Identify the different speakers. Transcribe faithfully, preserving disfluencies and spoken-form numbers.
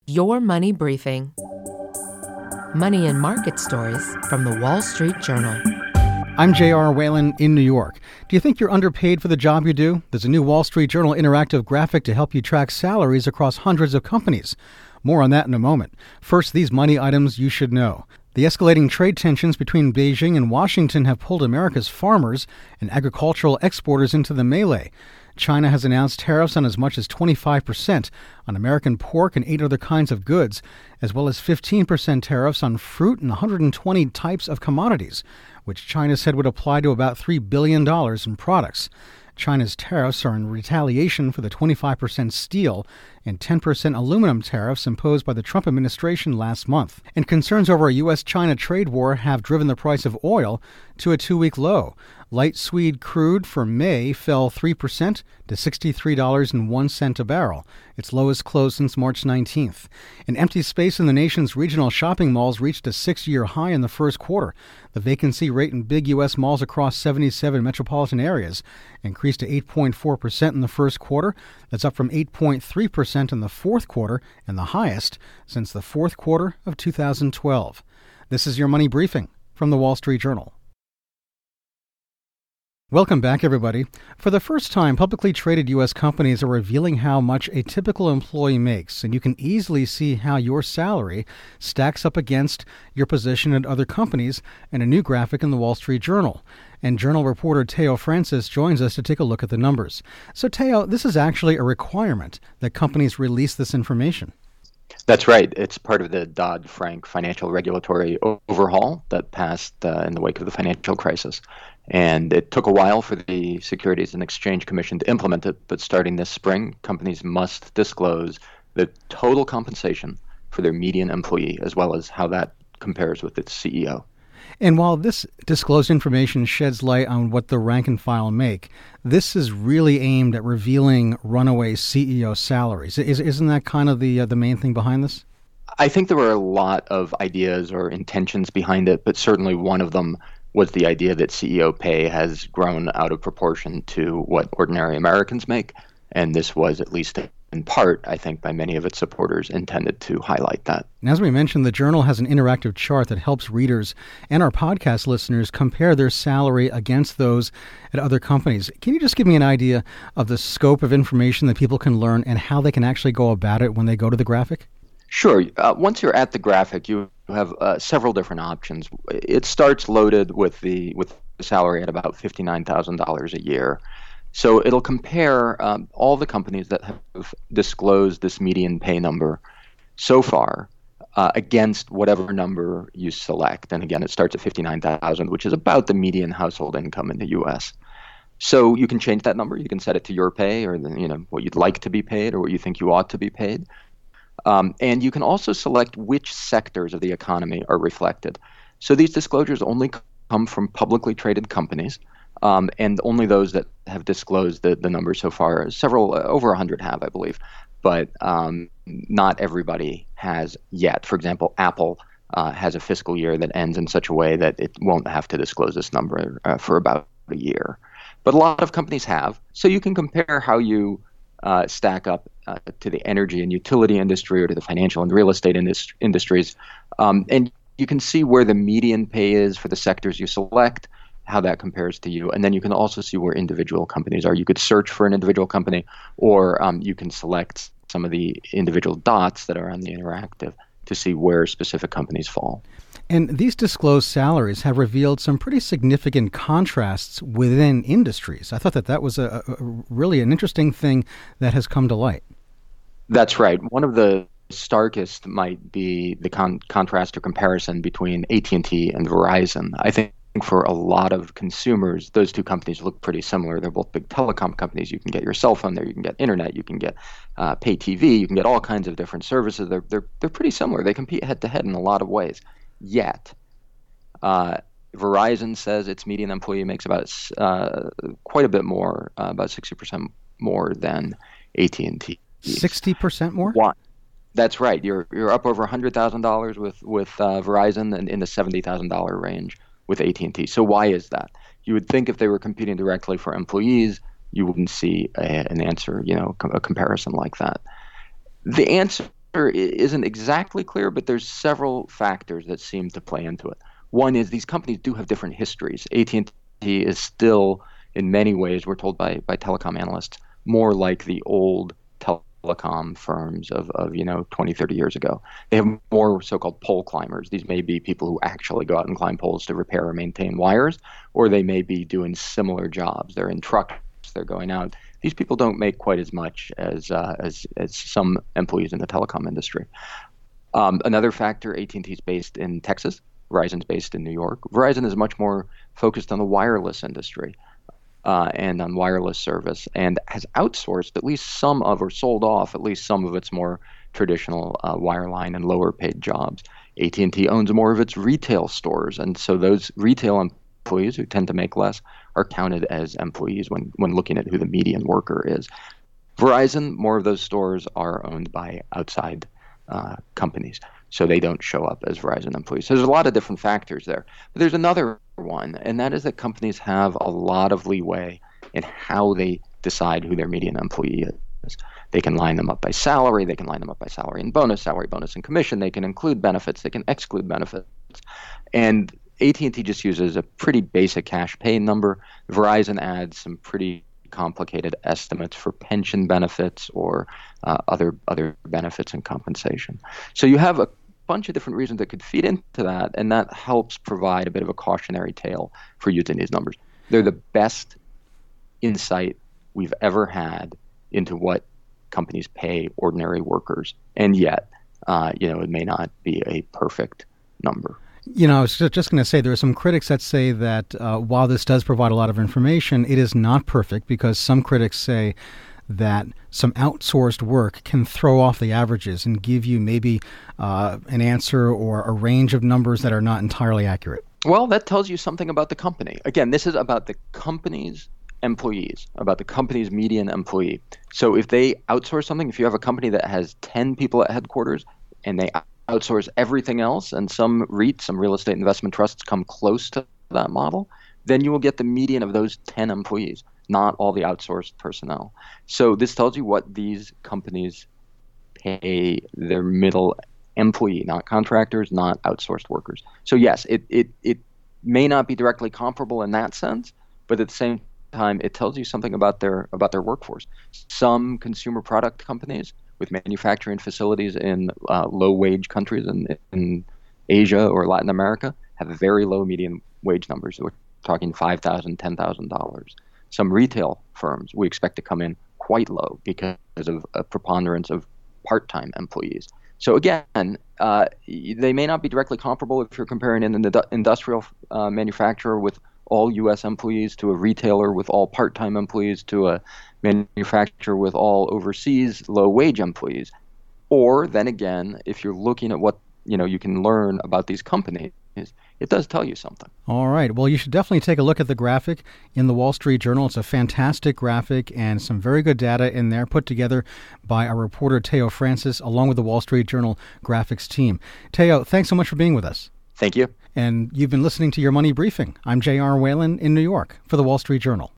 Speaker 1: Your Money Briefing. Money and market stories from the Wall Street Journal.
Speaker 2: I'm J R. Whalen in New York. Do you think you're underpaid for the job you do? There's a new Wall Street Journal interactive graphic to help you track salaries across hundreds of companies. More on that in a moment. First, these money items you should know. The escalating trade tensions between Beijing and Washington have pulled America's farmers and agricultural exporters into the melee. China has announced tariffs on as much as twenty-five percent on American pork and eight other kinds of goods, as well as fifteen percent tariffs on fruit and one hundred twenty types of commodities, which China said would apply to about three billion dollars in products. China's tariffs are in retaliation for the twenty-five percent steel and ten percent aluminum tariffs imposed by the Trump administration last month. And concerns over a U S China trade war have driven the price of oil to a two-week low. Light sweet crude for May fell three percent to sixty-three dollars and one cent a barrel, its lowest close since March nineteenth. An empty space in the nation's regional shopping malls reached a six-year high in the first quarter. The vacancy rate in big U S malls across seventy-seven metropolitan areas increased to eight point four percent in the first quarter. That's up from eight point three percent in the fourth quarter and the highest since the fourth quarter of two thousand twelve. This is your Money Briefing from the Wall Street Journal. Welcome back, everybody. For the first time, publicly traded U S companies are revealing how much a typical employee makes, and you can easily see how your salary stacks up against your position at other companies in a new graphic in the Wall Street Journal. And Journal reporter Teo Francis joins us to take a look at the numbers. So, Teo, this is actually a requirement that companies release this information.
Speaker 3: That's right. It's part of the Dodd-Frank financial regulatory overhaul that passed uh, in the wake of the financial crisis. And it took a while for the Securities and Exchange Commission to implement it, but starting this spring, companies must disclose the total compensation for their median employee, as well as how that compares with its C E O.
Speaker 2: And while this disclosed information sheds light on what the rank and file make, this is really aimed at revealing runaway C E O salaries. Is, isn't that kind of the uh, the main thing behind this?
Speaker 3: I think there were a lot of ideas or intentions behind it, but certainly one of them was the idea that C E O pay has grown out of proportion to what ordinary Americans make. And this was, at least in part, I think, by many of its supporters, intended to highlight that.
Speaker 2: And as we mentioned, the Journal has an interactive chart that helps readers and our podcast listeners compare their salary against those at other companies. Can you just give me an idea of the scope of information that people can learn and how they can actually go about it when they go to the graphic?
Speaker 3: Sure. Uh, once you're at the graphic, you have uh, several different options. It starts loaded with the with the salary at about fifty-nine thousand dollars a year. So it'll compare um, all the companies that have disclosed this median pay number so far uh, against whatever number you select. And again, it starts at fifty-nine thousand, which is about the median household income in the U S. So you can change that number. You can set it to your pay, or the, you know what you'd like to be paid, or what you think you ought to be paid. Um, and you can also select which sectors of the economy are reflected. So these disclosures only come from publicly traded companies, um, and only those that have disclosed the, the numbers so far. Several, uh, over one hundred have, I believe, but um, not everybody has yet. For example, Apple uh, has a fiscal year that ends in such a way that it won't have to disclose this number uh, for about a year. But a lot of companies have. So you can compare how you Uh, stack up uh, to the energy and utility industry or to the financial and real estate indus- industries. Um, and you can see where the median pay is for the sectors you select, how that compares to you. And then you can also see where individual companies are. You could search for an individual company, or um, you can select some of the individual dots that are on the interactive to see where specific companies fall.
Speaker 2: And these disclosed salaries have revealed some pretty significant contrasts within industries. I thought that that was a, a really an interesting thing that has come to light.
Speaker 3: That's right. One of the starkest might be the con- contrast or comparison between A T and T and Verizon. I think for a lot of consumers, those two companies look pretty similar. They're both big telecom companies. You can get your cell phone there, you can get internet, you can get uh, pay T V, you can get all kinds of different services. They're they're they're pretty similar. They compete head to head in a lot of ways. Yet, uh, Verizon says its median employee makes about uh, quite a bit more, uh, about sixty percent more than A T and T.
Speaker 2: sixty percent more?
Speaker 3: Why? That's right. You're you're up over one hundred thousand dollars with with uh, Verizon, and in the seventy thousand dollars range with A T and T. So why is that? You would think if they were competing directly for employees, you wouldn't see a, an answer, you know, a comparison like that. The answer i- isn't exactly clear, but there's several factors that seem to play into it. One is these companies do have different histories. A T and T is still, in many ways, we're told by, by telecom analysts, more like the old telecom firms of, of, you know, twenty, thirty years ago. They have more so-called pole climbers. These may be people who actually go out and climb poles to repair or maintain wires, or they may be doing similar jobs. They're in trucks, they're going out. These people don't make quite as much as uh, as, as some employees in the telecom industry. Um, another factor, A T and T is based in Texas. Verizon's based in New York. Verizon is much more focused on the wireless industry. Uh, and on wireless service, and has outsourced at least some of, or sold off at least some of its more traditional uh, wireline and lower paid jobs. A T and T owns more of its retail stores, and so those retail employees who tend to make less are counted as employees when, when looking at who the median worker is. Verizon, more of those stores are owned by outside uh, companies, so they don't show up as Verizon employees. So there's a lot of different factors there. But there's another one, and that is that companies have a lot of leeway in how they decide who their median employee is. They can line them up by salary, they can line them up by salary and bonus, salary, bonus, and commission. They can include benefits, they can exclude benefits. And A T and T just uses a pretty basic cash pay number. Verizon adds some pretty complicated estimates for pension benefits or uh, other other benefits and compensation. So you have a bunch of different reasons that could feed into that, and that helps provide a bit of a cautionary tale for using these numbers. They're the best insight we've ever had into what companies pay ordinary workers, and yet, uh, you know, it may not be a perfect number.
Speaker 2: You know, I was just going to say there are some critics that say that uh, while this does provide a lot of information, it is not perfect, because some critics say that some outsourced work can throw off the averages and give you maybe uh, an answer or a range of numbers that are not entirely accurate.
Speaker 3: Well, that tells you something about the company. Again, this is about the company's employees, about the company's median employee. So if they outsource something, if you have a company that has ten people at headquarters and they outsource everything else, and some REITs, some real estate investment trusts, come close to that model, then you will get the median of those ten employees, not all the outsourced personnel. So this tells you what these companies pay their middle employee, not contractors, not outsourced workers. So yes, it, it, it may not be directly comparable in that sense, but at the same time, it tells you something about their about their workforce. Some consumer product companies with manufacturing facilities in uh, low-wage countries in, in Asia or Latin America have very low median wage numbers. We're talking five thousand dollars, ten thousand dollars. Some retail firms we expect to come in quite low because of a preponderance of part-time employees. So again, uh, they may not be directly comparable if you're comparing an indu- industrial uh, manufacturer with all U S employees to a retailer with all part-time employees to a manufacturer with all overseas low-wage employees. Or then again, if you're looking at what you know you can learn about these companies, it does tell you something.
Speaker 2: All right. Well, you should definitely take a look at the graphic in the Wall Street Journal. It's a fantastic graphic and some very good data in there put together by our reporter, Teo Francis, along with the Wall Street Journal graphics team. Teo, thanks so much for being with us.
Speaker 3: Thank you.
Speaker 2: And you've been listening to Your Money Briefing. I'm J R. Whalen in New York for the Wall Street Journal.